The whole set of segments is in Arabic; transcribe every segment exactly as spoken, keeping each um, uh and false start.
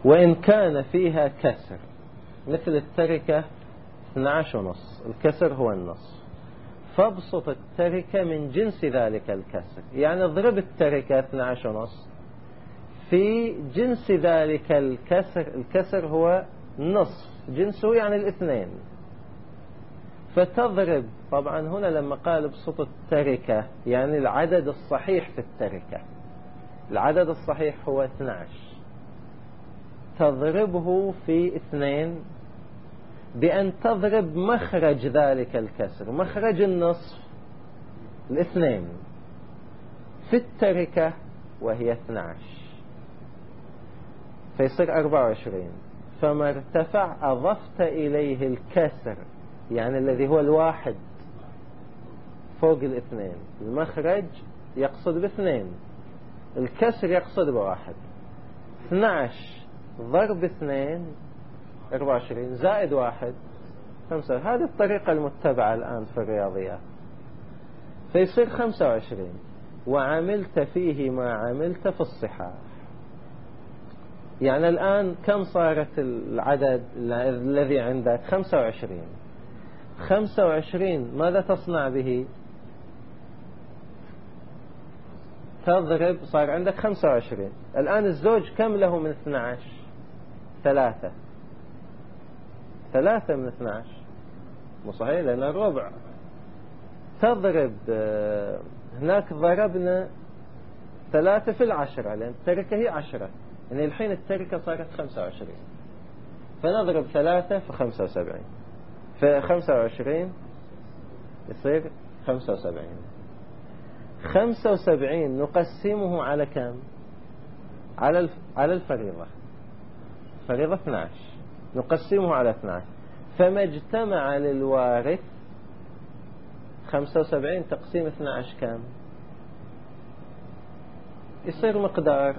وإن كان فيها كسر مثل التركة اثني عشر ونص، الكسر هو النصف، فابسط التركة من جنس ذلك الكسر، يعني اضرب التركة اثني عشر ونص في جنس ذلك الكسر، الكسر هو نصف جنسه يعني الاثنين، فتضرب. طبعا هنا لما قال ابسط التركة يعني العدد الصحيح في التركة، العدد الصحيح هو اثني عشر، تضربه في اثنين بأن تضرب مخرج ذلك الكسر، مخرج النصف الاثنين في التركة وهي اثني عشر، فيصير أربعة وعشرين. فما ارتفع أضفت إليه الكسر يعني الذي هو الواحد فوق الاثنين، المخرج يقصد باثنين، الكسر يقصد بواحد. اثني عشر ضرب اثنين أربعة وعشرين زائد واحد خمسة، هذه الطريقة المتبعة الآن في الرياضيات، فيصير خمسة وعشرين. وعملت فيه ما عملت في الصحاح، يعني الآن كم صارت العدد الذي عندك؟ خمسة وعشرين. خمسة وعشرين ماذا تصنع به؟ تضرب، صار عندك خمسة وعشرين. الآن الزوج كم له من اثني عشر؟ ثلاثة، ثلاثة من اثني عشر، مو صحيح لأن الربع. تضرب هناك ضربنا ثلاثة في العشرة لأن التركة هي عشرة، يعني الحين التركة صارت خمسة وعشرين، فنضرب ثلاثة في خمسة وسبعين، في خمسة وعشرين يصير خمسة وسبعين. خمسة وسبعين نقسمه على كم؟ على على الفريضة، فريضة اثني عشر نقسمه على اثني عشر، فما اجتمع للوارث خمسة وسبعين تقسيم اثني عشر كم؟ يصير مقدار،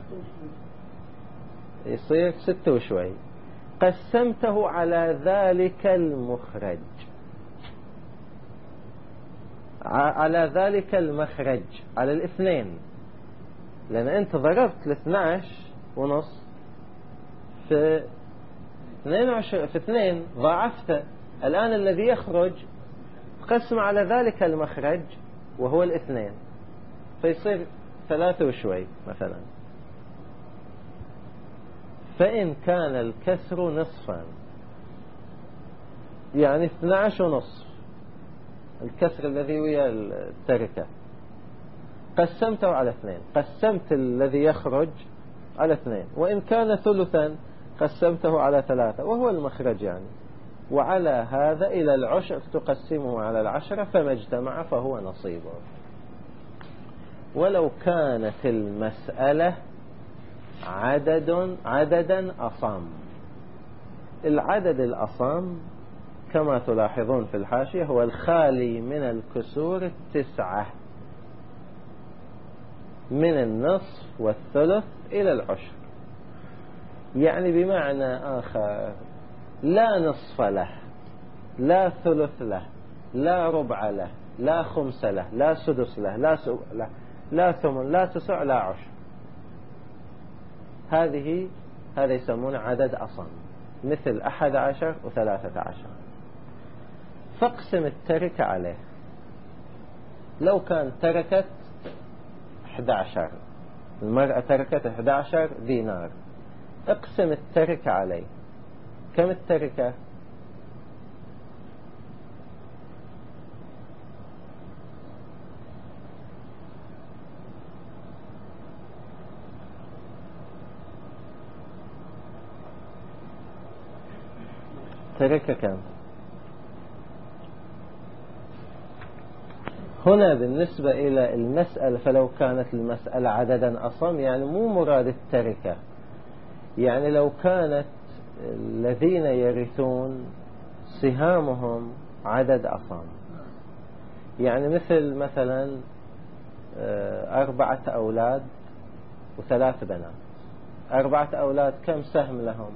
يصير ستة وشوي. قسمته على ذلك المخرج، على ذلك المخرج، على الاثنين، لأن أنت ضربت الاثني عشر ونص في اثنين وعشرين في اثنين، ضاعفته. الآن الذي يخرج قسم على ذلك المخرج وهو الاثنين، فيصير ثلاثة وشوي مثلا. فإن كان الكسر نصفا يعني اثني عشر ونصف، الكسر الذي ويا التركة، قسمته على اثنين، قسمت الذي يخرج على اثنين. وإن كان ثلثا قسمته على ثلاثة وهو المخرج يعني، وعلى هذا إلى العشر تقسمه على العشرة، فما اجتمع فهو نصيبه. ولو كانت المسألة عدد عددا أصم، العدد الأصم كما تلاحظون في الحاشية هو الخالي من الكسور التسعة، من النصف والثلث إلى العشر، يعني بمعنى آخر لا نصف له، لا ثلث له، لا ربع له، لا خمس له، لا سدس له، لا سبع له، لا ثمن، لا تسع، لا عشر. هذه هذا يسمونه عدد أصم، مثل أحد عشر وثلاثة عشر. فاقسم التركة عليه. لو كان تركت أحد عشر، المرأة تركت أحد عشر دينار، اقسم التركة عليه. كم التركة؟ تركة كم؟ هنا بالنسبة إلى المسألة، فلو كانت المسألة عددا أصم يعني مو مراد التركة، يعني لو كانت الذين يرثون سهامهم عدد أصم، يعني مثل مثلا أربعة أولاد وثلاث بنات. أربعة أولاد كم سهم لهم؟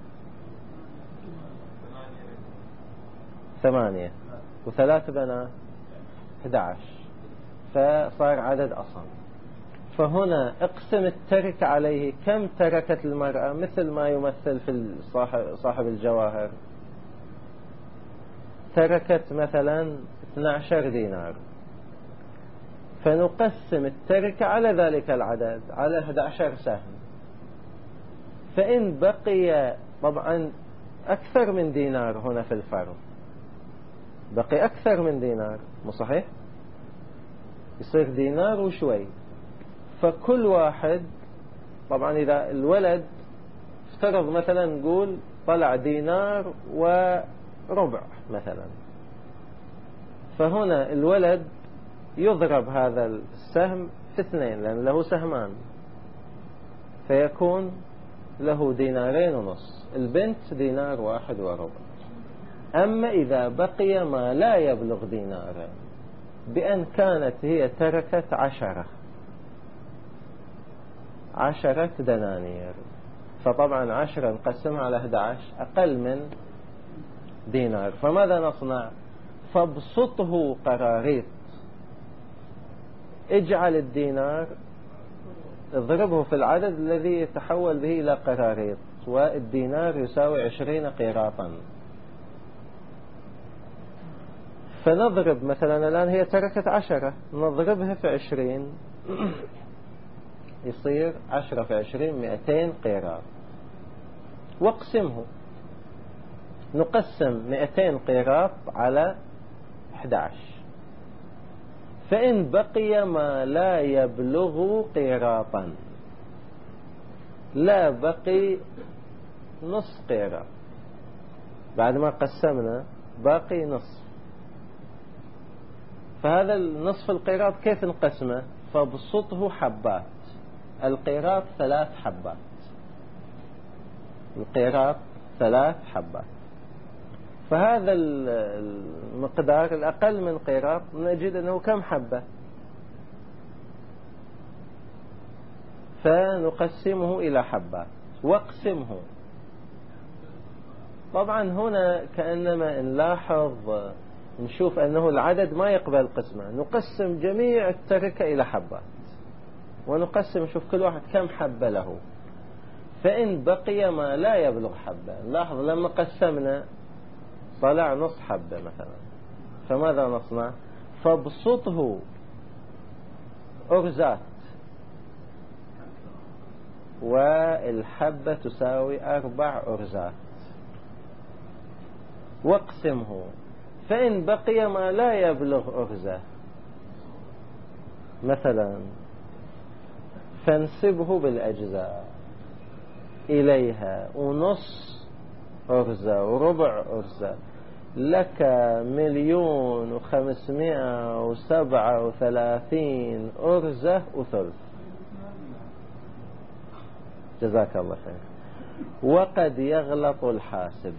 ثمانية، وثلاث بنات أحد عشر، فصار عدد أصم. فهنا اقسم الترك عليه. كم تركت المرأة؟ مثل ما يمثل في صاحب الجواهر، تركت مثلا اثني عشر دينار، فنقسم التركة على ذلك العدد، على أحد عشر سهم. فإن بقي طبعا أكثر من دينار هنا في الفرض، بقي أكثر من دينار، مو صحيح؟ يصير دينار وشوي. فكل واحد طبعا إذا الولد افترض مثلا نقول طلع دينار وربع مثلا، فهنا الولد يضرب هذا السهم في اثنين لأن له سهمان، فيكون له دينارين ونص. البنت دينار واحد وربع. أما إذا بقي ما لا يبلغ دينارين، بأن كانت هي تركت عشرة عشرة دنانير، فطبعا عشرة نقسمها على أحد عشر أقل من دينار، فماذا نصنع؟ فابسطه قراريط، اجعل الدينار اضربه في العدد الذي يتحول به إلى قراريط، والدينار يساوي عشرين قيراطا. فنضرب مثلا الآن هي تركت عشرة، نضربها في عشرين، يصير عشرة في عشرين مئتين قيراط، واقسمه. نقسم مئتين قيراط على أحد عشر، فإن بقي ما لا يبلغ قيراطا، لا بقي نص قيراط، بعد ما قسمنا باقي نصف. فهذا النصف القيراط كيف نقسمه؟ فابسطه حبات. القيراط ثلاث حبات، القيراط ثلاث حبات. فهذا المقدار الأقل من قيراط نجد أنه كم حبة، فنقسمه إلى حبات واقسمه. طبعا هنا كأنما نلاحظ نشوف أنه العدد ما يقبل قسمة، نقسم جميع التركة إلى حبات ونقسم نشوف كل واحد كم حبة له. فإن بقي ما لا يبلغ حبة، لاحظ لما قسمنا طلع نص حبة مثلا، فماذا نصنع؟ فابسطه أرزات، والحبة تساوي أربع أرزات، واقسمه. فإن بقي ما لا يبلغ أرزة مثلا، فانسبه بالأجزاء إليها، ونص أرزة وربع أرزة، لك مليون وخمسمائة وسبعة وثلاثين أرزة وثلث. جزاك الله خير. وقد يغلط الحاسب.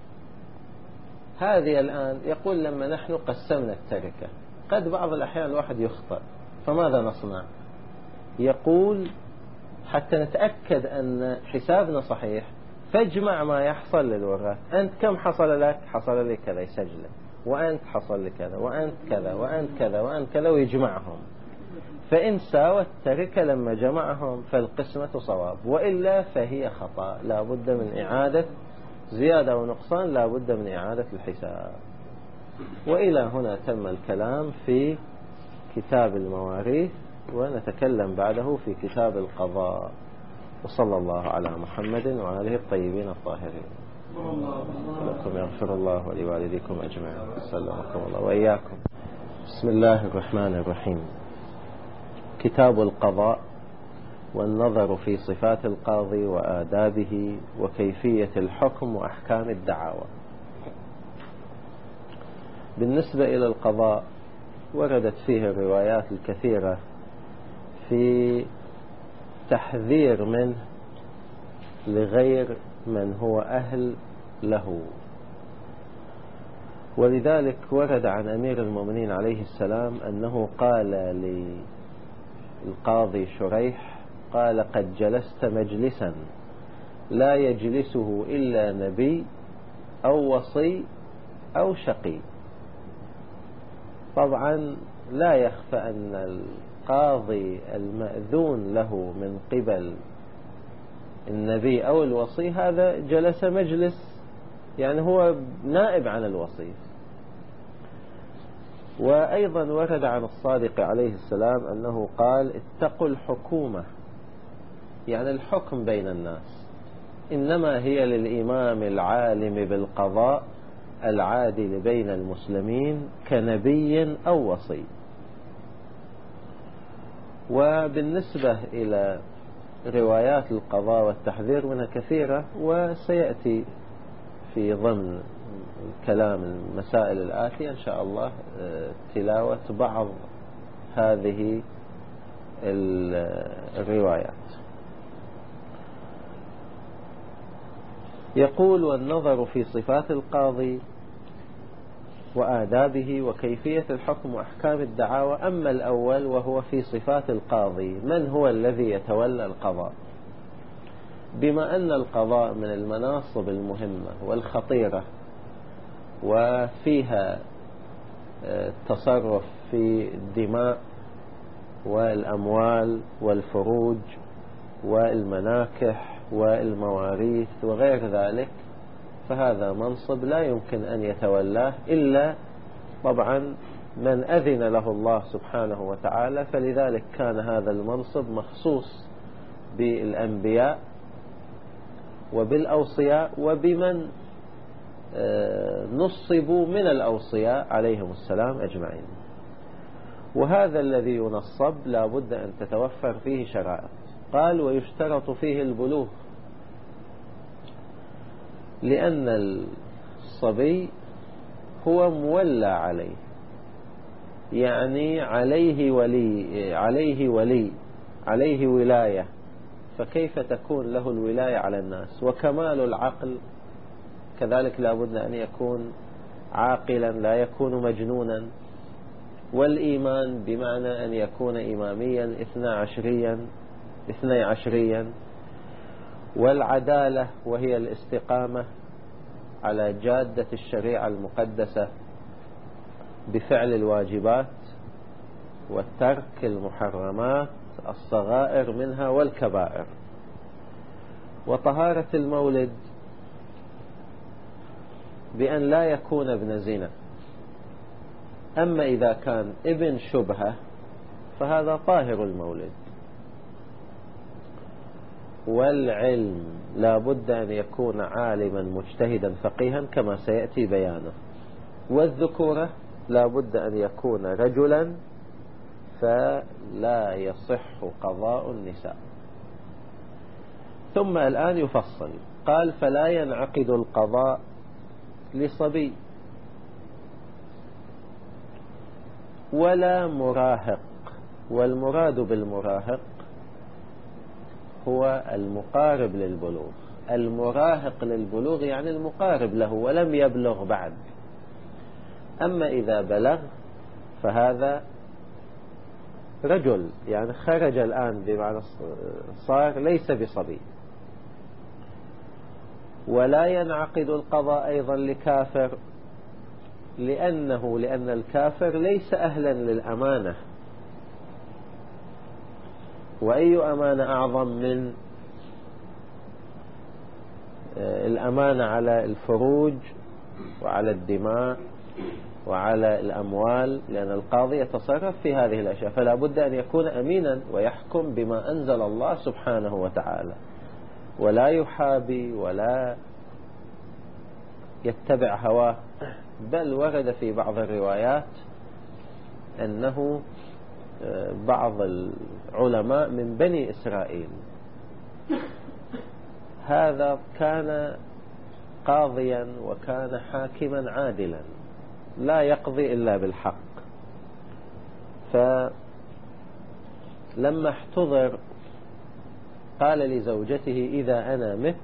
هذه الآن يقول لما نحن قسمنا التركة قد بعض الأحيان الواحد يخطئ، فماذا نصنع؟ يقول حتى نتأكد أن حسابنا صحيح فاجمع ما يحصل للوراث. أنت كم حصل لك؟ حصل لي كذا، يسجله، وأنت حصل لي كذا، وأنت كذا، وأنت كذا، وأنت كذا، ويجمعهم. فإن ساوت التركة لما جمعهم فالقسمة صواب، وإلا فهي خطأ، لا بد من إعادة زيادة ونقصان، لا بد من إعادة الحساب. وإلى هنا تم الكلام في كتاب المواريث، ونتكلم بعده في كتاب القضاء. وصلى الله على محمد وآله الطيبين الطاهرين. لكم يغفر الله ولوالديكم أجمعين. سلمكم الله وإياكم. بسم الله الرحمن الرحيم. كتاب القضاء، والنظر في صفات القاضي وآدابه وكيفية الحكم وأحكام الدعاوى. بالنسبة إلى القضاء وردت فيه الروايات الكثيرة في تحذير منه لغير من هو أهل له، ولذلك ورد عن أمير المؤمنين عليه السلام أنه قال للقاضي شريح، قال: قد جلست مجلسا لا يجلسه إلا نبي أو وصي أو شقي. طبعا لا يخفى أن القاضي المأذون له من قبل النبي أو الوصي هذا جلس مجلس يعني هو نائب عن الوصي. وأيضا ورد عن الصادق عليه السلام أنه قال اتقوا الحكومة، يعني الحكم بين الناس، إنما هي للإمام العالم بالقضاء العادل بين المسلمين كنبي أو وصي. وبالنسبة إلى روايات القضاء والتحذير منها كثيرة، وسيأتي في ضمن كلام المسائل الآتية إن شاء الله تلاوة بعض هذه الروايات. يقول: والنظر في صفات القاضي وآدابه وكيفية الحكم وأحكام الدعاوى. أما الأول وهو في صفات القاضي، من هو الذي يتولى القضاء؟ بما أن القضاء من المناصب المهمة والخطيرة وفيها التصرف في الدماء والأموال والفروج والمناكح والمواريث وغير ذلك، فهذا منصب لا يمكن أن يتولاه إلا طبعا من أذن له الله سبحانه وتعالى. فلذلك كان هذا المنصب مخصوص بالأنبياء وبالأوصياء وبمن نصبوا من الأوصياء عليهم السلام أجمعين. وهذا الذي ينصب لا بد أن تتوفر فيه شرائط. قال: ويشترط فيه البلوغ، لأن الصبي هو مولى عليه، يعني عليه ولي عليه ولي عليه ولاية، فكيف تكون له الولاية على الناس؟ وكمال العقل كذلك لا بد أن يكون عاقلا لا يكون مجنونا. والإيمان بمعنى أن يكون إماميا اثنا عشريا اثني عشريا. والعدالة وهي الاستقامة على جادة الشريعة المقدسة بفعل الواجبات والترك المحرمات الصغائر منها والكبائر. وطهارة المولد بأن لا يكون ابن زنا. أما إذا كان ابن شبهة فهذا طاهر المولد. والعلم لا بد أن يكون عالما مجتهدا فقيها كما سيأتي بيانه. والذكورة لا بد أن يكون رجلا فلا يصح قضاء النساء. ثم الآن يفصل. قال: فلا ينعقد القضاء لصبي ولا مراهق. والمراد بالمراهق هو المقارب للبلوغ. المراهق للبلوغ يعني المقارب له ولم يبلغ بعد. أما إذا بلغ فهذا رجل، يعني خرج الآن بمعنى صار ليس بصبي. ولا ينعقد القضاء أيضا لكافر، لأنه لأن الكافر ليس أهلا للأمانة. وأي أمانة أعظم من الأمانة على الفروج وعلى الدماء وعلى الأموال؟ لأن القاضي يتصرف في هذه الأشياء، فلا بد أن يكون أمينا ويحكم بما أنزل الله سبحانه وتعالى، ولا يحابي ولا يتبع هواه. بل ورد في بعض الروايات أنه بعض العلماء من بني إسرائيل هذا كان قاضيا وكان حاكما عادلا لا يقضي إلا بالحق. فلما احتضر قال لزوجته: إذا أنا مت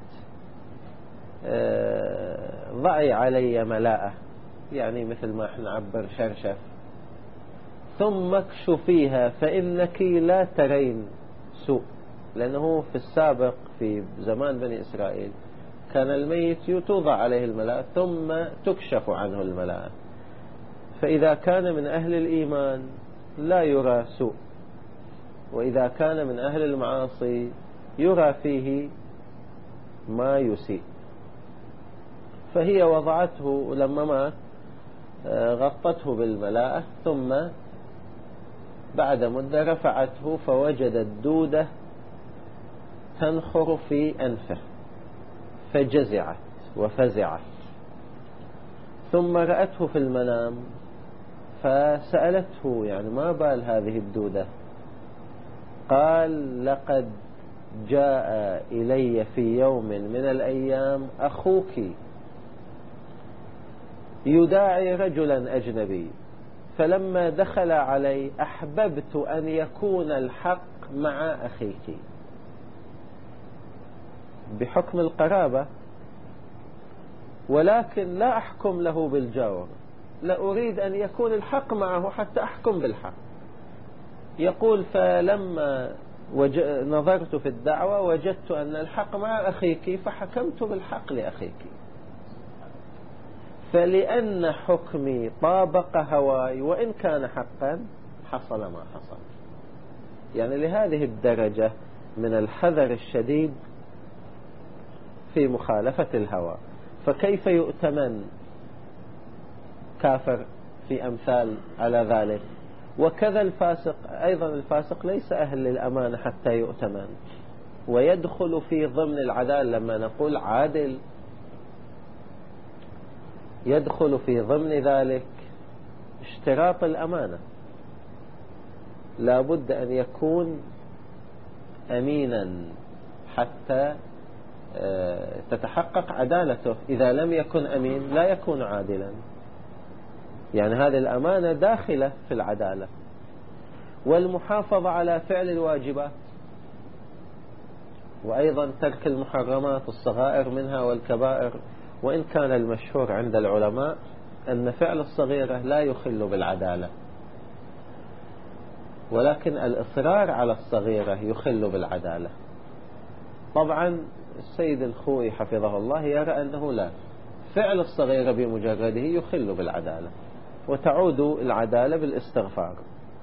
ضعي علي ملاءة، يعني مثل ما احنا نعبر شرشف، ثم اكشفيها فإنك لا ترين سوء. لأنه في السابق في زمان بني إسرائيل كان الميت توضع عليه الملاءة ثم تكشف عنه الملاءة، فإذا كان من أهل الإيمان لا يرى سوء. وإذا كان من أهل المعاصي يرى فيه ما يسيء. فهي وضعته لما مات غطته بالملاءة، ثم بعد مدة رفعته فوجدت دودة تنخر في أنفه فجزعت وفزعت، ثم رأته في المنام فسألته يعني ما بال هذه الدودة؟ قال لقد جاء إلي في يوم من الأيام أخوك يداعي رجلا أجنبي، فلما دخل علي أحببت أن يكون الحق مع أخيك بحكم القرابة، ولكن لا أحكم له بالجور، لا أريد أن يكون الحق معه حتى أحكم بالحق. يقول فلما نظرت في الدعوة وجدت أن الحق مع أخيك فحكمت بالحق لأخيك، فلأن حكمي طابق هواي وإن كان حقا حصل ما حصل. يعني لهذه الدرجة من الحذر الشديد في مخالفة الهوى. فكيف يؤتمن كافر في أمثال على ذلك؟ وكذا الفاسق أيضا، الفاسق ليس أهل للأمانة حتى يؤتمن، ويدخل في ضمن العدالة. لما نقول عادل يدخل في ضمن ذلك اشتراط الأمانة، لا بد أن يكون أمينا حتى تتحقق عدالته. إذا لم يكن أمين لا يكون عادلا. يعني هذه الأمانة داخلة في العدالة. والمحافظة على فعل الواجبات، وأيضا ترك المحرمات الصغائر منها والكبائر، وإن كان المشهور عند العلماء أن فعل الصغيرة لا يخل بالعدالة، ولكن الإصرار على الصغيرة يخل بالعدالة. طبعا السيد الخوئي حفظه الله يرى أنه لا، فعل الصغيرة بمجرده يخل بالعدالة، وتعود العدالة بالاستغفار.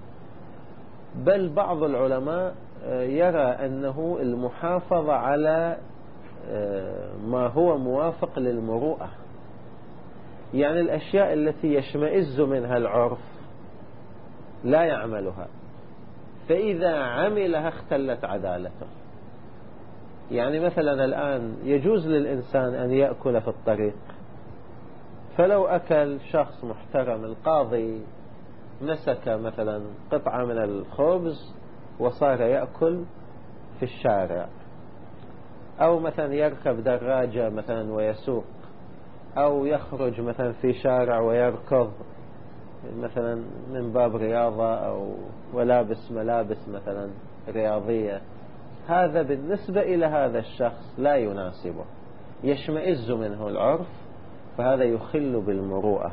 بل بعض العلماء يرى أنه المحافظة على ما هو موافق للمروءة، يعني الأشياء التي يشمئز منها العرف لا يعملها، فإذا عملها اختلت عدالته. يعني مثلا الآن يجوز للإنسان أن يأكل في الطريق، فلو أكل شخص محترم، القاضي مسك مثلا قطعة من الخبز وصار يأكل في الشارع، أو مثلا يركب دراجة مثلا ويسوق، أو يخرج مثلا في شارع ويركض مثلا من باب رياضة، أو ولابس ملابس مثلا رياضية، هذا بالنسبة إلى هذا الشخص لا يناسبه، يشمئز منه العرف، فهذا يخل بالمروءة.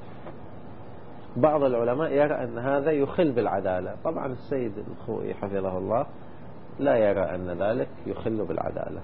بعض العلماء يرى أن هذا يخل بالعدالة. طبعا السيد الخوئي حفظه الله لا يرى أن ذلك يخل بالعدالة.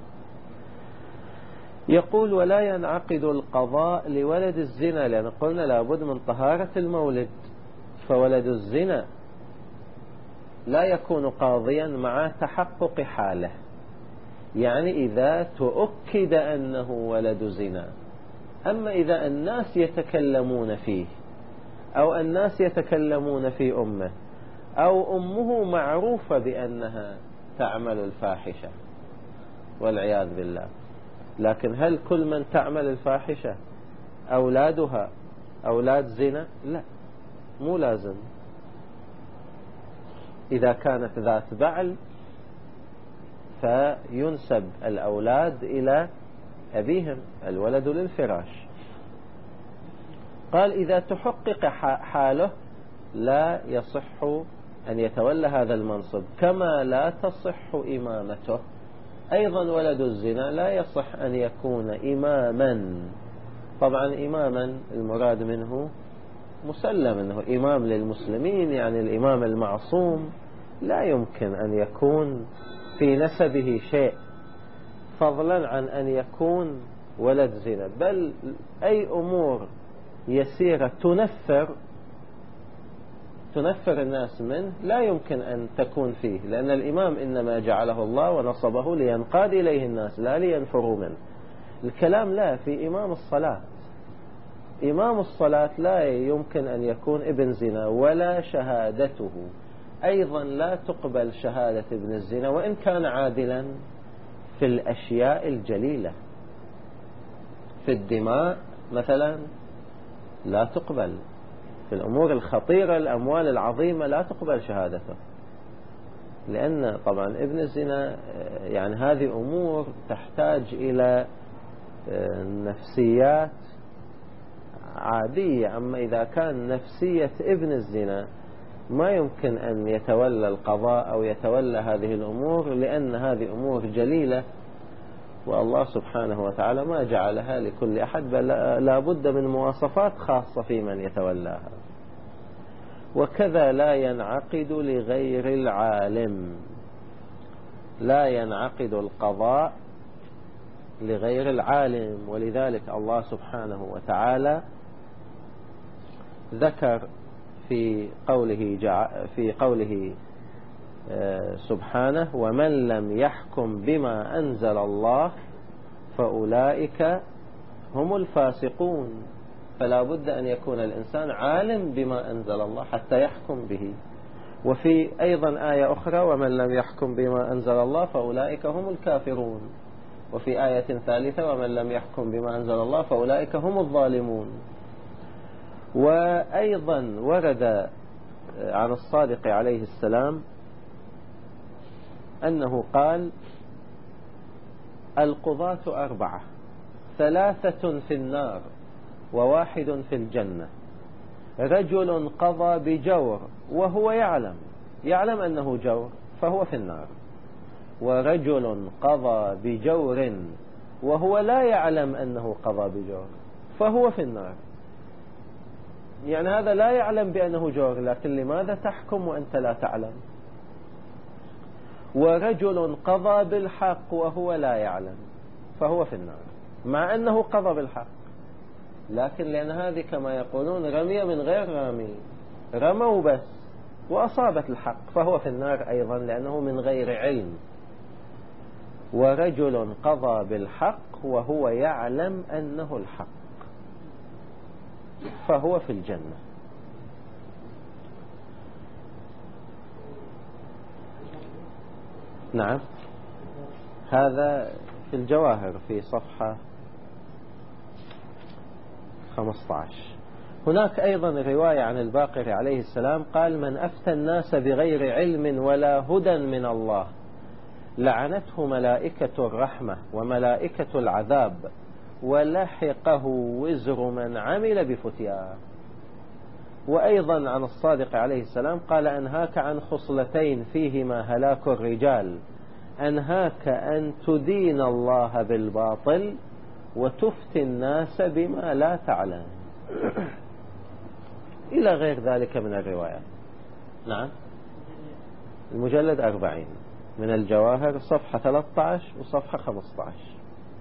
يقول ولا ينعقد القضاء لولد الزنا، لأن قلنا لابد من طهارة المولد، فولد الزنا لا يكون قاضيا مع تحقق حاله، يعني إذا تؤكد أنه ولد زنا. أما إذا الناس يتكلمون فيه، أو الناس يتكلمون في أمه، أو أمه معروفة بأنها تعمل الفاحشة والعياذ بالله، لكن هل كل من تعمل الفاحشة أولادها أولاد زنا؟ لا، مو لازم. إذا كانت ذات بعل فينسب الأولاد إلى أبيهم، الولد للفراش. قال إذا تحقق حاله لا يصح أن يتولى هذا المنصب، كما لا تصح إمامته. أيضا ولد الزنا لا يصح أن يكون إماما. طبعا إماما المراد منه مسلم أنه إمام للمسلمين، يعني الإمام المعصوم لا يمكن أن يكون في نسبه شيء، فضلا عن أن يكون ولد زنا. بل أي أمور يسيرة تنفر تنفر الناس منه لا يمكن أن تكون فيه، لأن الإمام إنما جعله الله ونصبه لينقاد إليه الناس لا لينفروا منه. الكلام لا في إمام الصلاة. إمام الصلاة لا يمكن أن يكون ابن زنا، ولا شهادته أيضا لا تقبل شهادة ابن الزنا وإن كان عادلا في الأشياء الجليلة. في الدماء مثلا لا تقبل، في الأمور الخطيرة الأموال العظيمة لا تقبل شهادته، لأن طبعا ابن الزنا يعني هذه أمور تحتاج إلى نفسيات عادية. أما إذا كان نفسية ابن الزنا ما يمكن أن يتولى القضاء أو يتولى هذه الأمور، لأن هذه أمور جليلة والله سبحانه وتعالى ما جعلها لكل أحد، بل لا بد من مواصفات خاصة في من يتولاها. وكذا لا ينعقد لغير العالم، لا ينعقد القضاء لغير العالم. ولذلك الله سبحانه وتعالى ذكر في قوله في قوله سبحانه: ومن لم يحكم بما أنزل الله فأولئك هم الفاسقون. فلا بد أن يكون الإنسان عالم بما أنزل الله حتى يحكم به. وفي أيضا آية أخرى: ومن لم يحكم بما أنزل الله فأولئك هم الكافرون. وفي آية ثالثة: ومن لم يحكم بما أنزل الله فأولئك هم الظالمون. وأيضا ورد عن الصادق عليه السلام أنه قال: القضاة أربعة، ثلاثة في النار وواحد في الجنة. رجل قضى بجور وهو يعلم يعلم أنه جور فهو في النار، ورجل قضى بجور وهو لا يعلم أنه قضى بجور فهو في النار. يعني هذا لا يعلم بأنه جور، لكن لماذا تحكم وأنت لا تعلم؟ ورجل قضى بالحق وهو لا يعلم فهو في النار، مع أنه قضى بالحق، لكن لأن هذه كما يقولون رمية من غير رامي، رموا بس وأصابت الحق فهو في النار أيضا لأنه من غير علم. ورجل قضى بالحق وهو يعلم أنه الحق فهو في الجنة. نعم، هذا في الجواهر في صفحة خمسة عشر. هناك أيضا رواية عن الباقر عليه السلام قال: من أفتى الناس بغير علم ولا هدى من الله لعنته ملائكة الرحمة وملائكة العذاب ولحقه وزر من عمل بفتياه. وأيضا عن الصادق عليه السلام قال: أنهاك عن خصلتين فيهما هلاك الرجال، أنهاك أن تدين الله بالباطل وتفتي الناس بما لا تعلم. إلى غير ذلك من الروايات. نعم، المجلد أربعين من الجواهر صفحة ثلاثة عشر وصفحة خمسة عشر.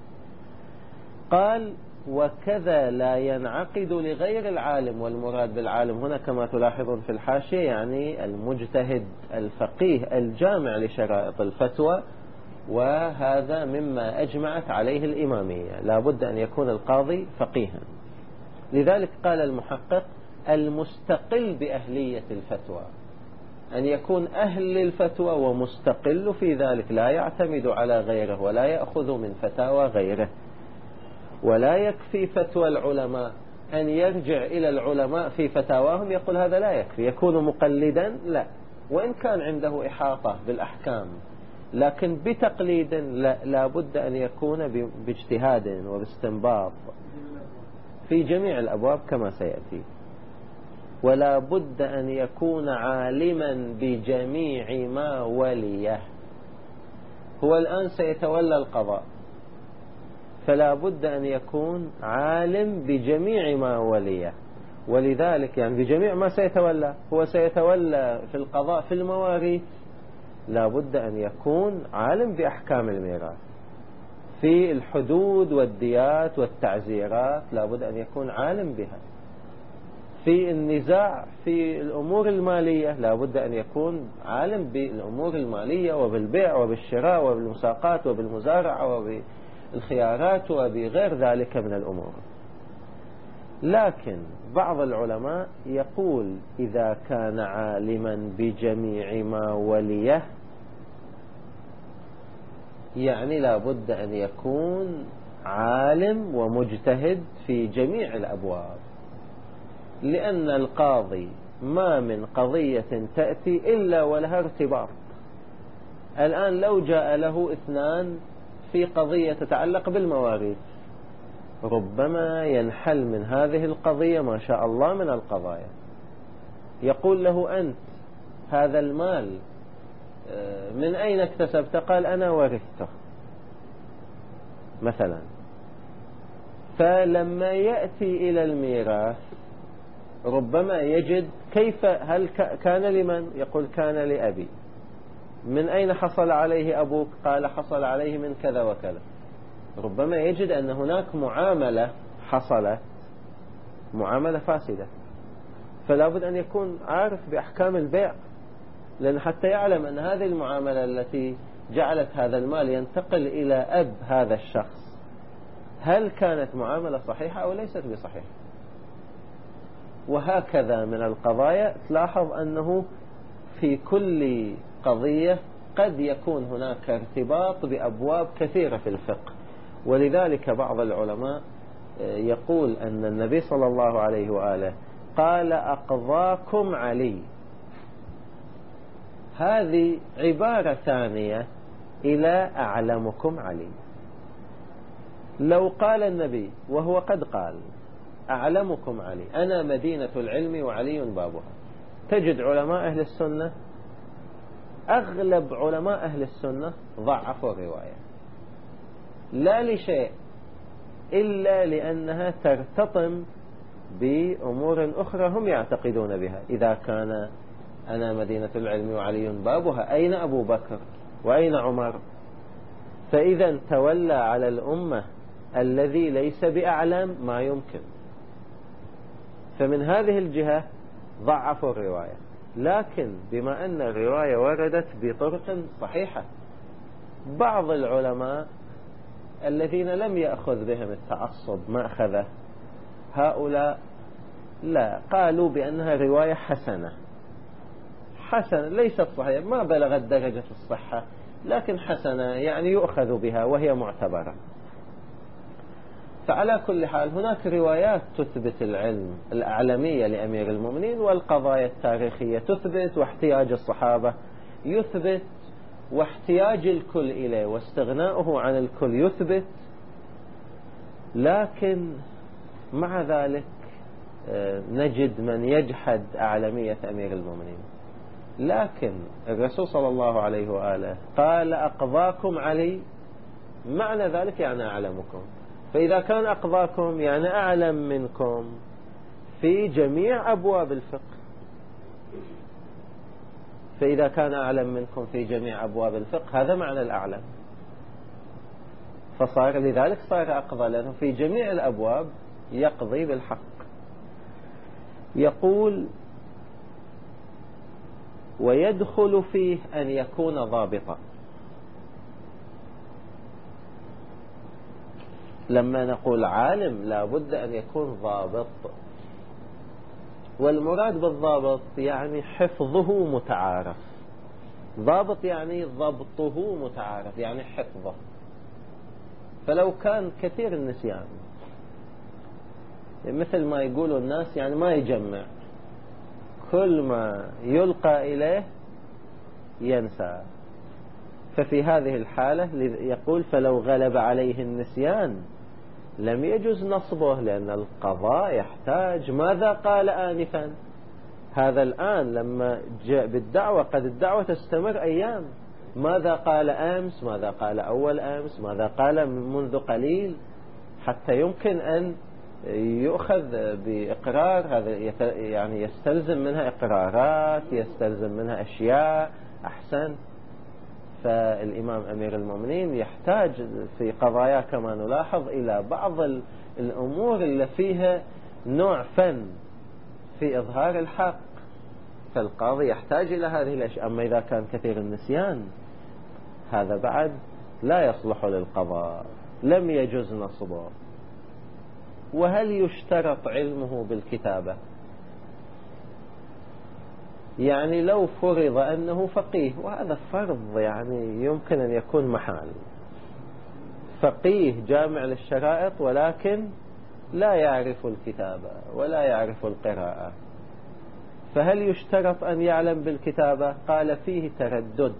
قال: وكذا لا ينعقد لغير العالم. والمراد بالعالم هنا كما تلاحظون في الحاشية يعني المجتهد الفقيه الجامع لشرائط الفتوى، وهذا مما أجمعت عليه الإمامية، لا بد أن يكون القاضي فقيها. لذلك قال المحقق: المستقل بأهلية الفتوى، أن يكون أهل الفتوى ومستقل في ذلك، لا يعتمد على غيره ولا يأخذ من فتاوى غيره. ولا يكفي فتوى العلماء أن يرجع إلى العلماء في فتاواهم يقول هذا لا يكفي، يكون مقلدا، لا، وإن كان عنده إحاطة بالأحكام، لكن بتقليد لا, لا بد أن يكون باجتهاد وباستنباط في جميع الأبواب كما سيأتي. ولا بد أن يكون عالما بجميع ما وليه. هو الآن سيتولى القضاء، فلا بد أن يكون عالم بجميع ما وليه. ولذلك يعني بجميع ما سيتولى، هو سيتولى في القضاء في المواريث، لا بد أن يكون عالم بأحكام الميراث. في الحدود والديات والتعزيرات لا بد أن يكون عالم بها. في النزاع في الأمور المالية لا بد أن يكون عالم بالأمور المالية وبالبيع وبالشراء وبالمساقات وبالمزارعة وبالخيارات وبغير ذلك من الأمور. لكن بعض العلماء يقول إذا كان عالما بجميع ما وليه يعني لا بد أن يكون عالم ومجتهد في جميع الأبواب، لأن القاضي ما من قضية تأتي إلا ولها ارتباط. الآن لو جاء له اثنان في قضية تتعلق بالمواريث ربما ينحل من هذه القضية ما شاء الله من القضايا. يقول له أنت هذا المال من أين اكتسبت؟ قال أنا ورثته مثلا. فلما يأتي إلى الميراث ربما يجد كيف هل كان لمن؟ يقول كان لأبي. من أين حصل عليه أبوك؟ قال حصل عليه من كذا وكذا. ربما يجد أن هناك معاملة حصلت معاملة فاسدة، فلا بد أن يكون عارف بأحكام البيع، لأن حتى يعلم أن هذه المعاملة التي جعلت هذا المال ينتقل إلى أب هذا الشخص هل كانت معاملة صحيحة أو ليست بصحيحة. وهكذا من القضايا تلاحظ أنه في كل قضية قد يكون هناك ارتباط بأبواب كثيرة في الفقه. ولذلك بعض العلماء يقول أن النبي صلى الله عليه وآله قال أقضاكم علي، هذه عبارة ثانية إلى أعلمكم علي. لو قال النبي وهو قد قال أعلمكم علي أنا مدينة العلم وعلي بابها، تجد علماء أهل السنة أغلب علماء أهل السنة ضعفوا الرواية، لا لشيء إلا لأنها ترتطم بأمور أخرى هم يعتقدون بها. إذا كان أنا مدينة العلم وعلي بابها أين أبو بكر وأين عمر؟ فإذا تولى على الأمة الذي ليس بأعلم ما يمكن. فمن هذه الجهة ضعفوا الرواية. لكن بما أن الرواية وردت بطرق صحيحة بعض العلماء الذين لم يأخذ بهم التعصب ما أخذه هؤلاء لا قالوا بأنها رواية حسنة حسنة ليست صحيحة ما بلغت درجة الصحة لكن حسنة يعني يؤخذ بها وهي معتبرة. فعلى كل حال هناك روايات تثبت العلم الأعلمية لأمير المؤمنين والقضايا التاريخية تثبت واحتياج الصحابة يثبت واحتياج الكل إليه واستغناؤه عن الكل يثبت. لكن مع ذلك نجد من يجحد أعلمية أمير المؤمنين. لكن الرسول صلى الله عليه وآله قال أقضاكم علي، معنى ذلك يعني أعلمكم. فإذا كان أقضاكم يعني أعلم منكم في جميع أبواب الفقه، فإذا كان أعلم منكم في جميع أبواب الفقه هذا معنى الأعلم، فصار لذلك صار أقضى لأنه في جميع الأبواب يقضي بالحق. يقول ويدخل فيه أن يكون ضابطا. لما نقول عالم لا بد أن يكون ضابط، والمراد بالضابط يعني حفظه متعارف. ضابط يعني ضبطه متعارف يعني حفظه. فلو كان كثير النسيان مثل ما يقولوا الناس يعني ما يجمع، كل ما يلقى إليه ينسى، ففي هذه الحالة يقول فلو غلب عليه النسيان لم يجوز نصبه، لأن القضاء يحتاج ماذا قال آنفا. هذا الآن لما جاء بالدعوة قد الدعوة تستمر أيام، ماذا قال أمس، ماذا قال أول أمس، ماذا قال منذ قليل، حتى يمكن أن يؤخذ بإقرار. هذا يعني يستلزم منها إقرارات، يستلزم منها أشياء أحسن. فالإمام أمير المؤمنين يحتاج في قضايا كما نلاحظ إلى بعض الأمور اللي فيها نوع فن في إظهار الحق، فالقاضي يحتاج إلى هذه الأشياء. أما إذا كان كثير النسيان هذا بعد لا يصلح للقضاء، لم يجوز نصبه. وهل يشترط علمه بالكتابة؟ يعني لو فرض أنه فقيه، وهذا فرض يعني يمكن أن يكون محال، فقيه جامع للشرائط ولكن لا يعرف الكتابة ولا يعرف القراءة، فهل يشترط أن يعلم بالكتابة؟ قال فيه تردد.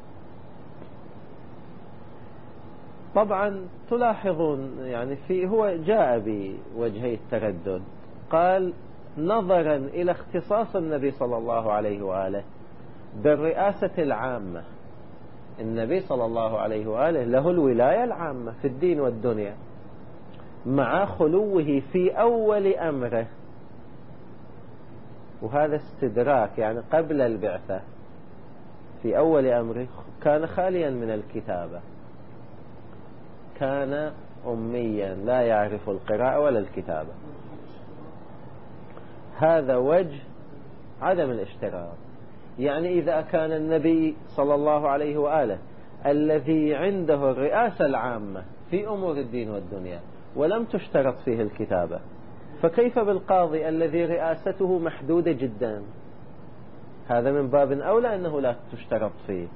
طبعا تلاحظون يعني في هو جاء بوجهي التردد، قال نظرا إلى اختصاص النبي صلى الله عليه وآله بالرئاسة العامة. النبي صلى الله عليه وآله له الولاية العامة في الدين والدنيا، مع خلوه في أول أمره، وهذا استدراك يعني قبل البعثة، في أول أمره كان خاليا من الكتابة، كان أميا لا يعرف القراءة ولا الكتابة. هذا وجه عدم الاشتراط. يعني إذا كان النبي صلى الله عليه وآله الذي عنده الرئاسة العامة في أمور الدين والدنيا ولم تشترط فيه الكتابة، فكيف بالقاضي الذي رئاسته محدودة جدا؟ هذا من باب أولى أنه لا تشترط فيه.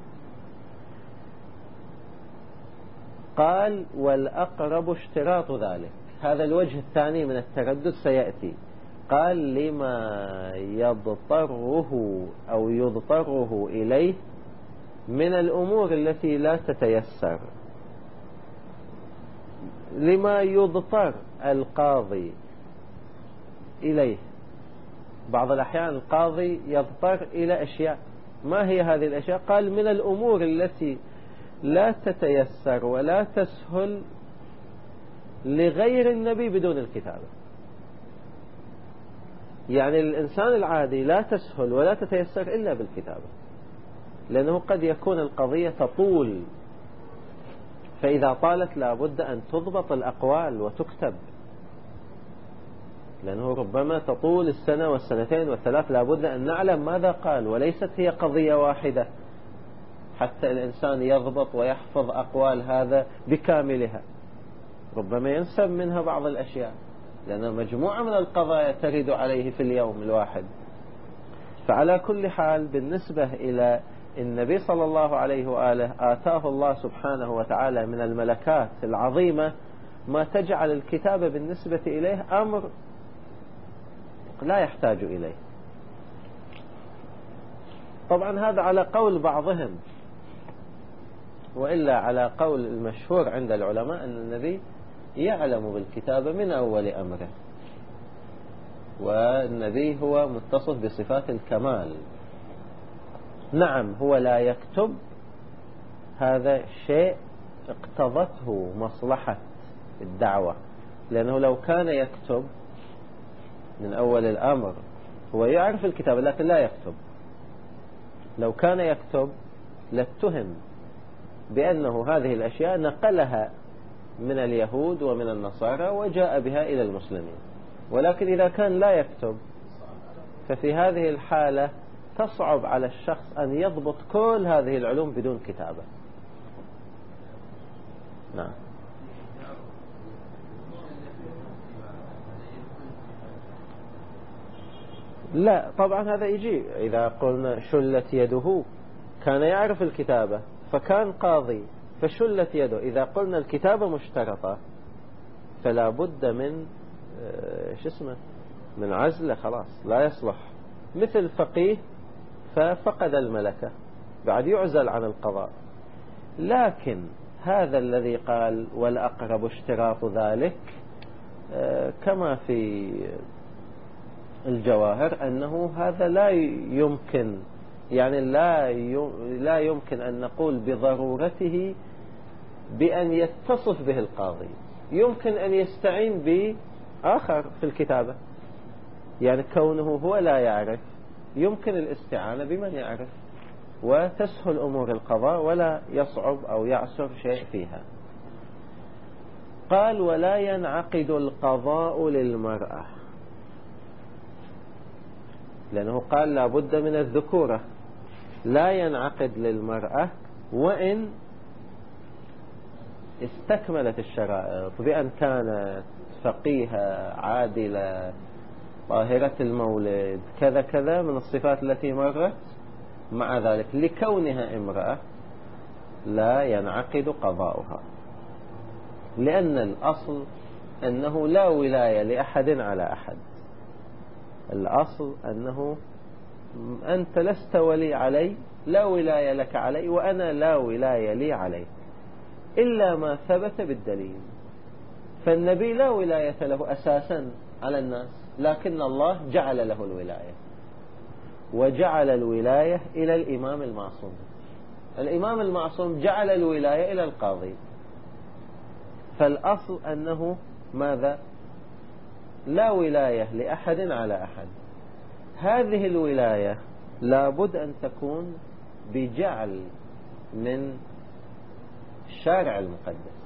قال والأقرب اشتراط ذلك. هذا الوجه الثاني من التردد سيأتي. قال لما يضطره أو يضطره إليه من الأمور التي لا تتيسر. لما يضطر القاضي إليه، بعض الأحيان القاضي يضطر إلى أشياء، ما هي هذه الأشياء؟ قال من الأمور التي لا تتيسر ولا تسهل لغير النبي بدون الكتابة. يعني الإنسان العادي لا تسهل ولا تتيسر إلا بالكتابة، لأنه قد يكون القضية تطول، فإذا طالت لابد أن تضبط الأقوال وتكتب، لأنه ربما تطول السنة والسنتين والثلاث، لابد أن نعلم ماذا قال، وليست هي قضية واحدة حتى الإنسان يضبط ويحفظ أقوال هذا بكاملها، ربما ينسب منها بعض الأشياء، لأن مجموعة من القضايا ترد عليه في اليوم الواحد. فعلى كل حال بالنسبة إلى النبي صلى الله عليه وآله آتاه الله سبحانه وتعالى من الملكات العظيمة ما تجعل الكتابة بالنسبة إليه أمر لا يحتاج إليه. طبعا هذا على قول بعضهم، وإلا على قول المشهور عند العلماء أن النبي يعلم بالكتابة من أول أمره، والنبي هو متصف بصفات الكمال. نعم هو لا يكتب، هذا شيء اقتضته مصلحة الدعوة، لأنه لو كان يكتب من أول الأمر، هو يعرف الكتابة لكن لا يكتب، لو كان يكتب لاتهم بأنه هذه الأشياء نقلها من اليهود ومن النصارى وجاء بها إلى المسلمين. ولكن إذا كان لا يكتب ففي هذه الحالة تصعب على الشخص أن يضبط كل هذه العلوم بدون كتابة. نعم. لا طبعا هذا يجي إذا قلنا شلت يده، كان يعرف الكتابة فكان قاضي فشلت يده. إذا قلنا الكتابة مشترطة فلا بد من ايش اسمه من عزله، خلاص لا يصلح. مثل فقيه ففقد الملكة بعد يعزل عن القضاء. لكن هذا الذي قال والأقرب اشتراط ذلك كما في الجواهر أنه هذا لا يمكن، يعني لا لا يمكن أن نقول بضرورته بأن يتصف به القاضي، يمكن أن يستعين بآخر في الكتابة، يعني كونه هو لا يعرف يمكن الاستعانة بمن يعرف وتسهل أمور القضاء ولا يصعب أو يعسر شيء فيها. قال ولا ينعقد القضاء للمرأة. لأنه قال لا بد من الذكورة، لا ينعقد للمرأة وإن استكملت الشرائط بأن كانت فقيهة عادلة طاهرة المولد كذا كذا من الصفات التي مرت. مع ذلك لكونها امرأة لا ينعقد قضاؤها، لأن الأصل أنه لا ولاية لأحد على أحد. الأصل أنه أنت لست ولي علي، لا ولاية لك علي، وأنا لا ولاية لي عليك إلا ما ثبت بالدليل. فالنبي لا ولاية له أساسا على الناس، لكن الله جعل له الولاية، وجعل الولاية إلى الإمام المعصوم. الإمام المعصوم جعل الولاية إلى القاضي. فالأصل أنه ماذا؟ لا ولاية لأحد على أحد. هذه الولاية لابد أن تكون بجعل من الشارع المقدس.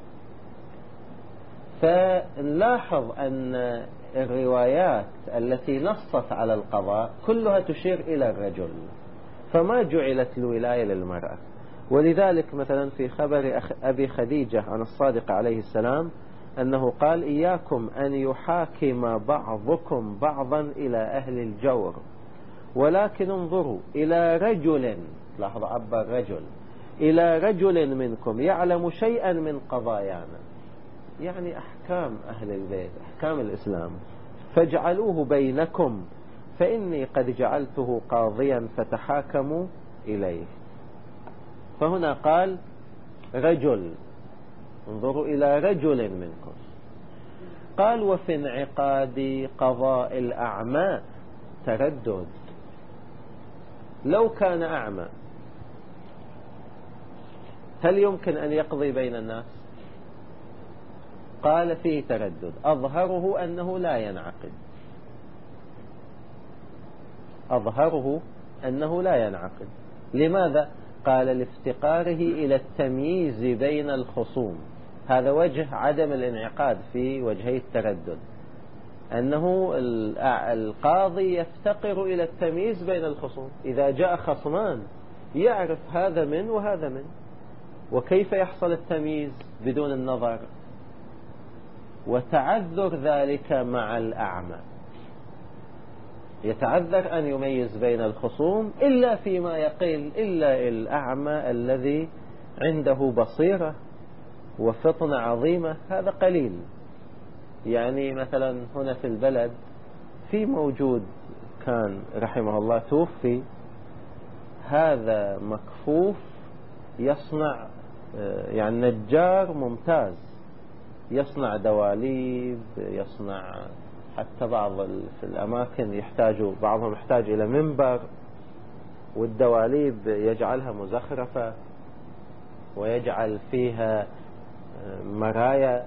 فنلاحظ أن الروايات التي نصت على القضاء كلها تشير إلى الرجل، فما جعلت الولاية للمرأة. ولذلك مثلا في خبر أبي خديجة عن الصادق عليه السلام أنه قال إياكم أن يحاكم بعضكم بعضا إلى أهل الجور، ولكن انظروا إلى رجل، لاحظ عبر رجل، إلى رجل منكم يعلم شيئا من قضايانا، يعني أحكام أهل البيت، أحكام الإسلام، فاجعلوه بينكم فإني قد جعلته قاضيا فتحاكموا إليه. فهنا قال رجل، انظروا إلى رجل منكم. قال وفي انعقاد قضاء الأعمى تردد. لو كان أعمى هل يمكن أن يقضي بين الناس؟ قال فيه تردد، أظهره أنه لا ينعقد، أظهره أنه لا ينعقد. لماذا؟ قال لافتقاره إلى التمييز بين الخصوم. هذا وجه عدم الانعقاد في وجهي التردد، أنه القاضي يفتقر إلى التمييز بين الخصوم. إذا جاء خصمان يعرف هذا من وهذا من، وكيف يحصل التمييز بدون النظر؟ وتعذر ذلك مع الأعمى، يتعذر أن يميز بين الخصوم إلا فيما يقل، إلا الأعمى الذي عنده بصيرة وفطنة عظيمة، هذا قليل. يعني مثلا هنا في البلد في موجود كان رحمه الله توفي، هذا مكفوف يصنع، يعني نجار ممتاز، يصنع دواليب، يصنع حتى بعض في الأماكن يحتاجوا، بعضهم يحتاج إلى منبر، والدواليب يجعلها مزخرفة ويجعل فيها مرايا.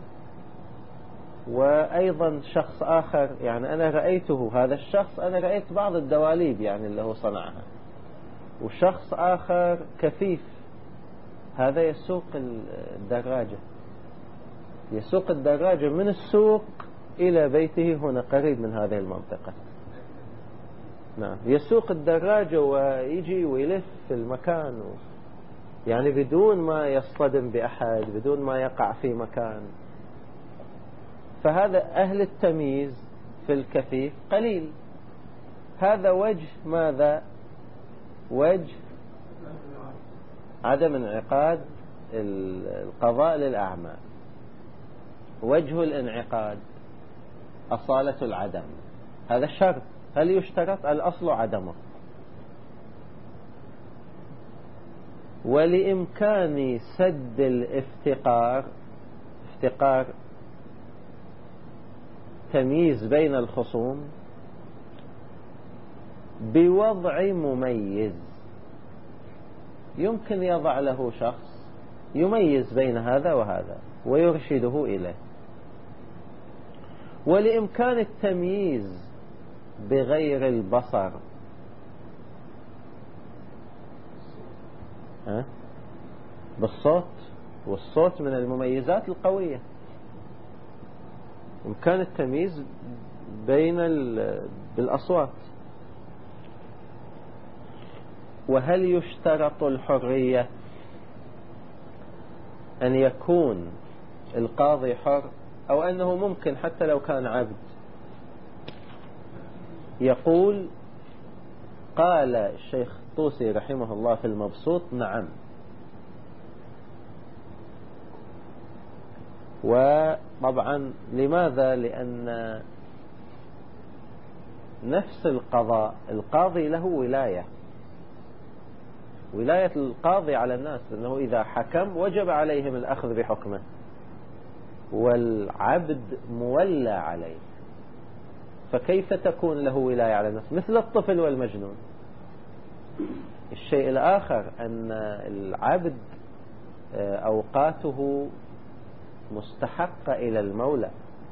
وأيضا شخص آخر، يعني أنا رأيته، هذا الشخص أنا رأيت بعض الدواليب يعني اللي هو صنعها، وشخص آخر كفيف، هذا يسوق الدراجة، يسوق الدراجة من السوق إلى بيته هنا قريب من هذه المنطقة. نعم، يسوق الدراجة ويجي ويلف في المكان و... يعني بدون ما يصطدم بأحد، بدون ما يقع في مكان. فهذا أهل التمييز في الكفيف قليل. هذا وجه ماذا؟ وجه عدم انعقاد القضاء للأعمى. وجه الانعقاد أصالة العدم، هذا الشرط. هل يشترط؟ الأصل عدمه. ولإمكان سد الافتقار، افتقار تمييز بين الخصوم بوضع مميز، يمكن يضع له شخص يميز بين هذا وهذا ويرشده إليه. ولإمكان التمييز بغير البصر، ها؟ بالصوت، والصوت من المميزات القوية. إمكان التمييز بين بالأصوات، وهل يشترط الحرية أن يكون القاضي حر أو أنه ممكن حتى لو كان عبد؟ يقول قال الشيخ الطوسي رحمه الله في المبسوط نعم. وطبعا لماذا؟ لأن نفس القضاء القاضي له ولاية ولاية القاضي على الناس، لأنه إذا حكم وجب عليهم الأخذ بحكمه، والعبد مولى عليه، فكيف تكون له ولاية على الناس؟ مثل الطفل والمجنون. الشيء الآخر أن العبد أوقاته مستحقة إلى المولى،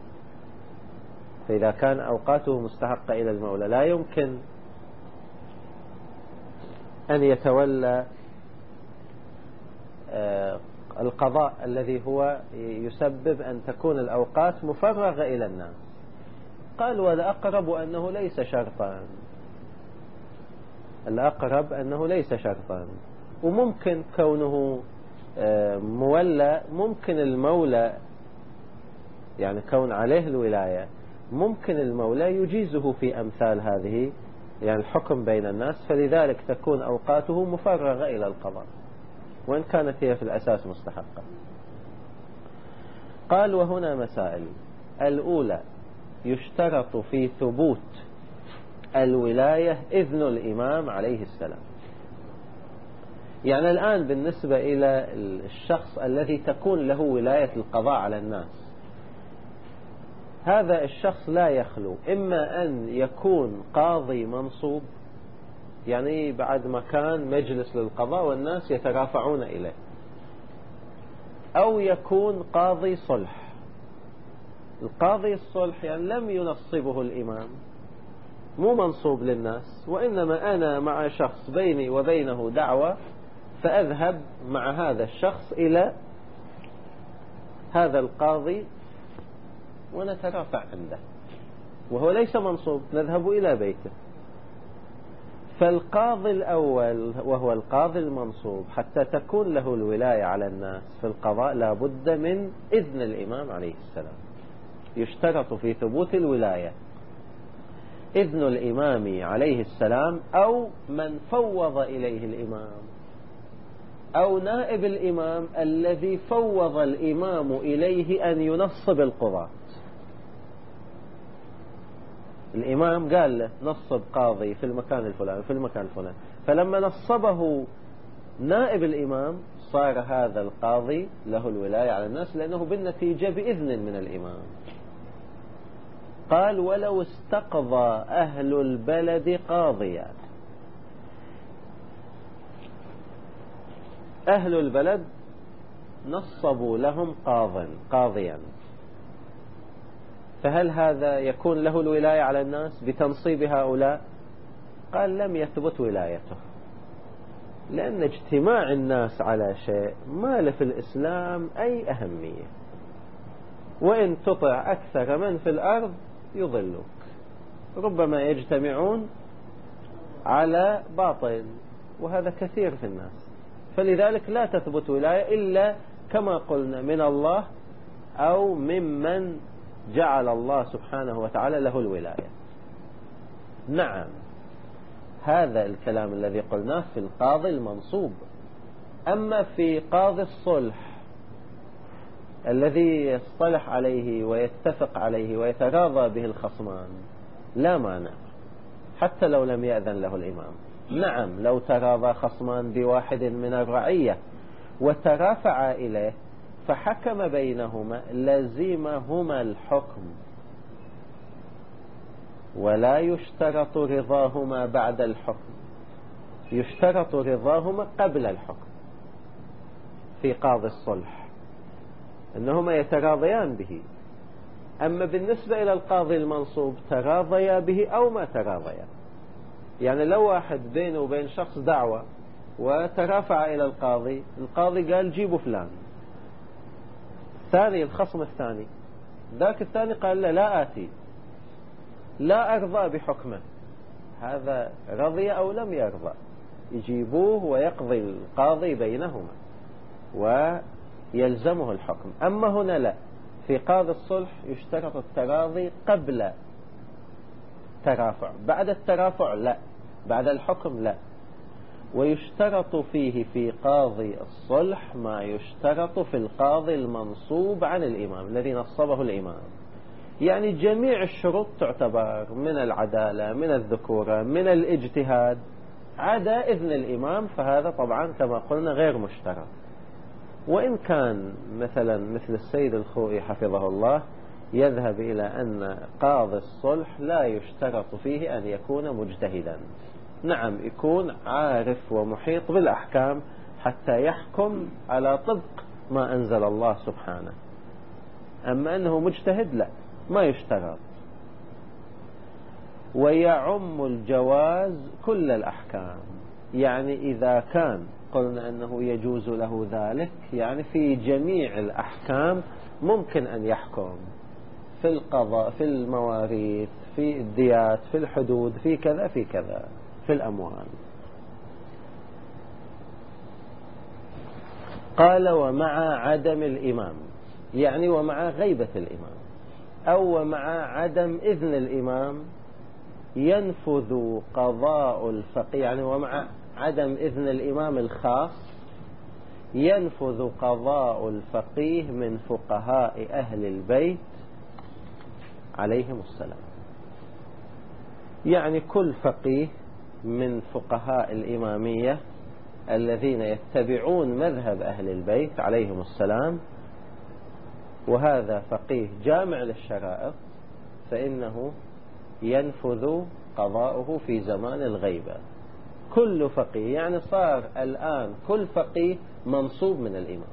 فإذا كان أوقاته مستحقة إلى المولى لا يمكن أن يتولى القضاء الذي هو يسبب أن تكون الأوقات مفرغة إلى الناس. قال والأقرب أنه ليس شرطا، الأقرب أنه ليس شرطا، وممكن كونه مولى، ممكن المولى يعني كون عليه الولاية ممكن المولى يجيزه في أمثال هذه، يعني الحكم بين الناس، فلذلك تكون أوقاته مفرغة إلى القضاء وإن كانت هي في الأساس مستحقة. قال وهنا مسائل. الأولى يشترط في ثبوت الولاية إذن الإمام عليه السلام. يعني الآن بالنسبة إلى الشخص الذي تكون له ولاية القضاء على الناس، هذا الشخص لا يخلو إما أن يكون قاضي منصوب، يعني بعد ما كان مجلس للقضاء والناس يترافعون إليه، أو يكون قاضي صلح. القاضي الصلح يعني لم ينصبه الإمام، مو منصوب للناس، وإنما أنا مع شخص بيني وبينه دعوة، فأذهب مع هذا الشخص إلى هذا القاضي ونترافع عنده، وهو ليس منصوب، نذهب إلى بيته. فالقاضي الأول وهو القاضي المنصوب حتى تكون له الولاية على الناس في القضاء لا بد من إذن الإمام عليه السلام. يشترط في ثبوت الولاية إذن الإمام عليه السلام أو من فوض إليه الإمام، أو نائب الإمام الذي فوض الإمام إليه أن ينصب القضاة. الإمام قال له نصب قاضي في المكان الفلاني في المكان الفلاني، فلما نصبه نائب الإمام صار هذا القاضي له الولاية على الناس، لأنه بالنتيجة بإذن من الإمام. قال ولو استقضى أهل البلد قاضيا. أهل البلد نصبوا لهم قاضا قاضيا، فهل هذا يكون له الولاية على الناس بتنصيب هؤلاء؟ قال لم يثبت ولايته، لأن اجتماع الناس على شيء ما له في الإسلام أي أهمية، وإن تطع أكثر من في الأرض يضلوك، ربما يجتمعون على باطل، وهذا كثير في الناس. فلذلك لا تثبت ولاية إلا كما قلنا من الله أو ممن جعل الله سبحانه وتعالى له الولاية. نعم، هذا الكلام الذي قلناه في القاضي المنصوب. أما في قاضي الصلح الذي يصطلح عليه ويتفق عليه ويتراضى به الخصمان لا مانع حتى لو لم يأذن له الإمام. نعم، لو تراضى خصمان بواحد من الرعية وترافعا إليه فحكم بينهما لزمهما الحكم، ولا يشترط رضاهما بعد الحكم، يشترط رضاهما قبل الحكم. في قاضي الصلح أنهما يتراضيان به. أما بالنسبة إلى القاضي المنصوب تراضيا به أو ما تراضيا، يعني لو واحد بينه وبين شخص دعوة وترافع إلى القاضي، القاضي قال جيبوا فلان، ثاني الخصم الثاني ذاك الثاني قال له لا آتي، لا أرضى بحكمه، هذا رضي أو لم يرضى، يجيبوه ويقضي القاضي بينهما ويلزمه الحكم. أما هنا لا، في قاضي الصلح يشترط التراضي قبل الترافع، بعد الترافع لا، بعد الحكم لا. ويشترط فيه في قاضي الصلح ما يشترط في القاضي المنصوب عن الإمام الذي نصبه الإمام، يعني جميع الشروط تعتبر من العدالة، من الذكورة، من الاجتهاد، عدا إذن الإمام، فهذا طبعا كما قلنا غير مشترط. وإن كان مثلا مثل السيد الخوئي حفظه الله يذهب إلى أن قاضي الصلح لا يشترط فيه أن يكون مجتهدا، نعم يكون عارف ومحيط بالأحكام حتى يحكم على طبق ما أنزل الله سبحانه، أما أنه مجتهد لا، ما يشترط. ويعم الجواز كل الأحكام، يعني إذا كان قلنا أنه يجوز له ذلك، يعني في جميع الأحكام ممكن أن يحكم، في القضاء، في المواريث، في الديات، في الحدود، في كذا في كذا، في الأموال. قال ومع عدم الإمام، يعني ومع غيبة الإمام، أو ومع عدم إذن الإمام ينفذ قضاء الفقيه، يعني ومع عدم إذن الإمام الخاص ينفذ قضاء الفقيه من فقهاء أهل البيت عليهم السلام. يعني كل فقيه من فقهاء الإمامية الذين يتبعون مذهب أهل البيت عليهم السلام، وهذا فقيه جامع للشرائط، فإنه ينفذ قضاؤه في زمان الغيبة. كل فقيه، يعني صار الآن كل فقيه منصوب من الإمام،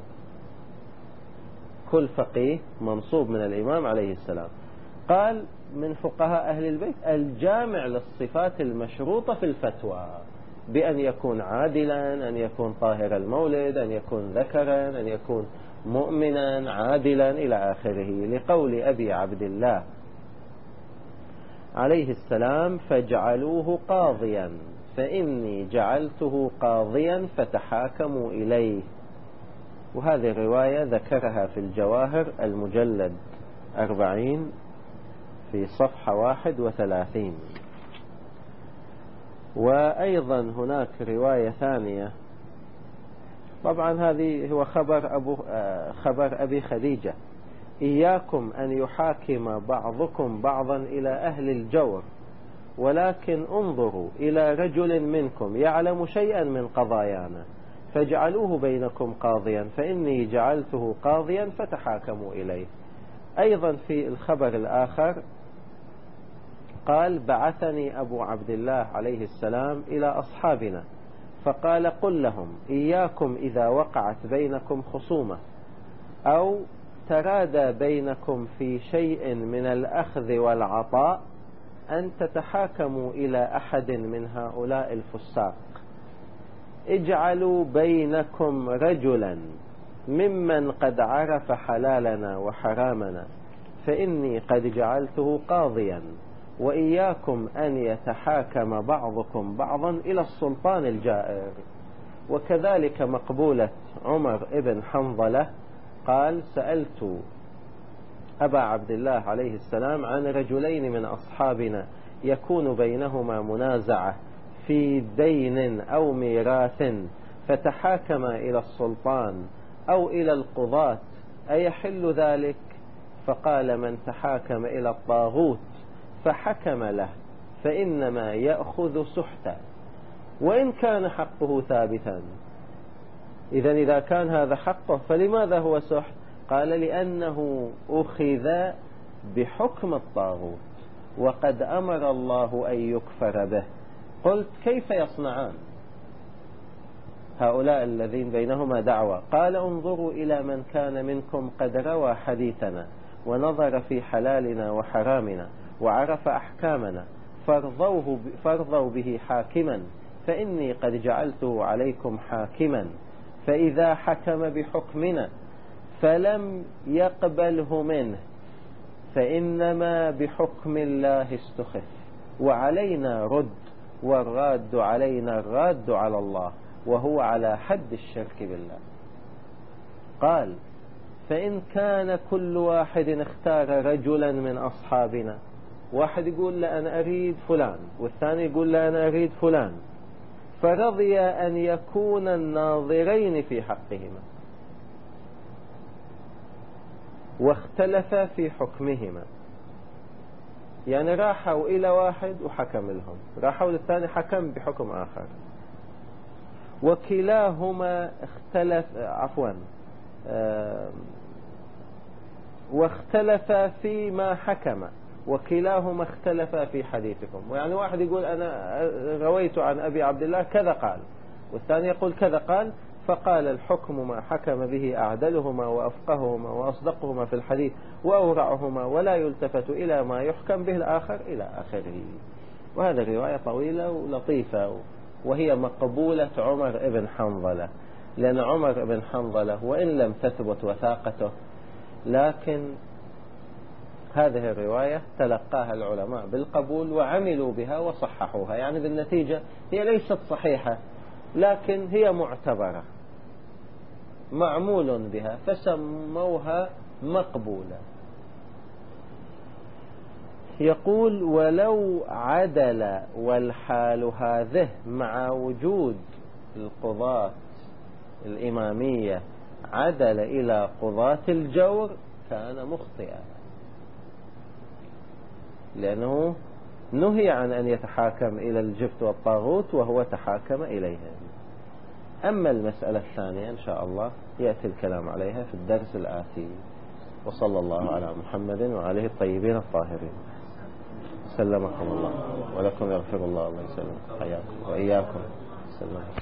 كل فقيه منصوب من الإمام عليه السلام. قال من فقهاء أهل البيت الجامع للصفات المشروطة في الفتوى، بأن يكون عادلا، أن يكون طاهر المولد، أن يكون ذكرا، أن يكون مؤمنا عادلا إلى آخره، لقول أبي عبد الله عليه السلام فاجعلوه قاضيا فإني جعلته قاضيا فتحاكموا إليه. وهذه الرواية ذكرها في الجواهر المجلد أربعين في صفحة واحد وثلاثين. وأيضا هناك رواية ثانية، طبعا هذه هو خبر, أبو خبر أبي خديجة: إياكم أن يحاكم بعضكم بعضا إلى أهل الجور، ولكن انظروا إلى رجل منكم يعلم شيئا من قضايانا فاجعلوه بينكم قاضيا فإني جعلته قاضيا فتحاكموا إليه. أيضا في الخبر الآخر قال: بعثني أبو عبد الله عليه السلام إلى أصحابنا فقال: قل لهم إياكم إذا وقعت بينكم خصومة أو ترادى بينكم في شيء من الأخذ والعطاء أن تتحاكموا إلى أحد من هؤلاء الفساق، اجعلوا بينكم رجلا ممن قد عرف حلالنا وحرامنا فإني قد جعلته قاضيا، وإياكم أن يتحاكم بعضكم بعضا إلى السلطان الجائر. وكذلك مقبولة عمر ابن حنظلة قال: سألت أبا عبد الله عليه السلام عن رجلين من أصحابنا يكون بينهما منازعة في دين أو ميراث فتحاكما إلى السلطان أو إلى القضاة أيحل ذلك؟ فقال: من تحاكم إلى الطاغوت فحكم له فإنما يأخذ سحتا وإن كان حقه ثابتا. إذن إذا كان هذا حقه فلماذا هو سحت؟ قال: لأنه أخذ بحكم الطاغوت وقد أمر الله أن يكفر به. قلت: كيف يصنعان هؤلاء الذين بينهما دعوة؟ قال: انظروا إلى من كان منكم قد روى حديثنا ونظر في حلالنا وحرامنا وعرف أحكامنا فارضوه فارضوا به حاكما فإني قد جعلته عليكم حاكما، فإذا حكم بحكمنا فلم يقبله منه فإنما بحكم الله استخف وعلينا رد والراد علينا الراد على الله، وهو على حد الشرك بالله. قال: فإن كان كل واحد اختار رجلا من أصحابنا، واحد يقول لا أنا أريد فلان، والثاني يقول لا أنا أريد فلان، فرضي أن يكون الناظرين في حقهما واختلفا في حكمهما، يعني راحوا إلى واحد وحكم لهم، راحوا للثاني حكم بحكم آخر، وكلاهما اختلف عفوا واختلفا فيما حكم، وكلاهما اختلفا في حديثكم. يعني واحد يقول أنا رويت عن أبي عبد الله كذا قال، والثاني يقول كذا قال، فقال الحكم ما حكم به أعدلهما وأفقههما وأصدقهما في الحديث وأورعهما، ولا يلتفت إلى ما يحكم به الآخر إلى آخره. وهذا رواية طويلة ولطيفة، وهي مقبولة عمر بن حنظلة، لأن عمر بن حنظلة وإن لم تثبت وثاقته، لكن هذه الرواية تلقاها العلماء بالقبول وعملوا بها وصححوها. يعني بالنتيجة هي ليست صحيحة، لكن هي معتبرة معمول بها، فسموها مقبولة. يقول: ولو عدل والحال هذه مع وجود القضاة الإمامية عدل إلى قضاة الجور كان مخطئا، لأنه نهي عن أن يتحاكم إلى الجبت والطاغوت وهو تحاكم إليهم. أما المسألة الثانية إن شاء الله يأتي الكلام عليها في الدرس الآتي. وصلى الله على محمد وعليه الطيبين الطاهرين. سلمكم الله ولكم يغفر الله. الله يسلمكم، حياكم وإياكم. سلمكم.